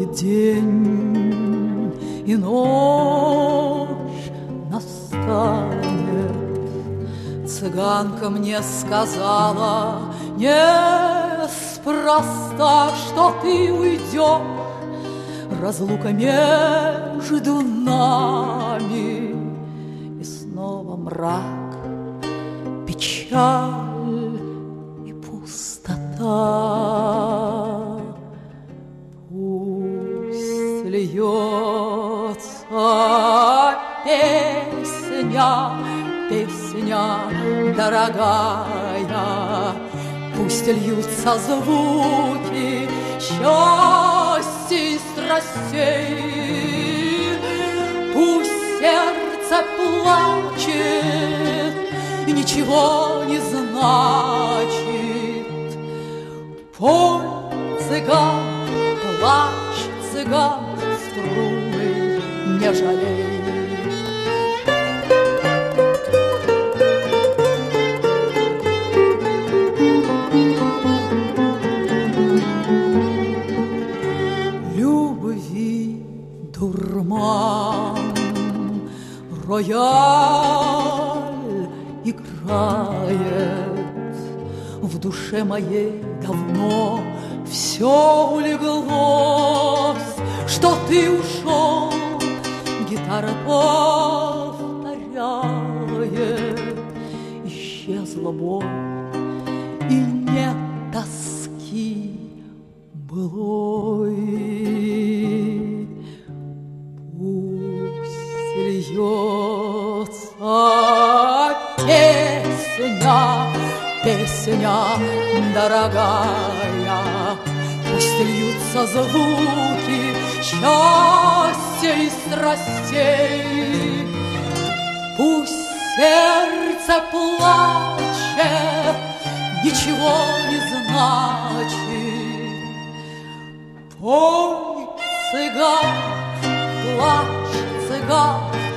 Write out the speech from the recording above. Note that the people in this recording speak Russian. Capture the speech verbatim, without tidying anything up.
день и ночь настанет. Цыганка мне сказала, неспроста, что ты уйдешь, разлука между нами. И снова мрак, печаль и пустота. Пусть льется песня, песня дорогая, пусть льются звуки счастья и страстей, пусть сердце плачет и ничего не значит. Пой, цыган, плачь, цыган, струны не жалей. Дурман, рояль играет, в душе моей давно все улеглось, что ты ушел, гитара повторяет, исчезла боль и нет тоски былой. Льется песня, песня дорогая, пусть льются звуки счастья и страстей, пусть сердце плачет, ничего не значит. Пой, цыган, плачь, цыган,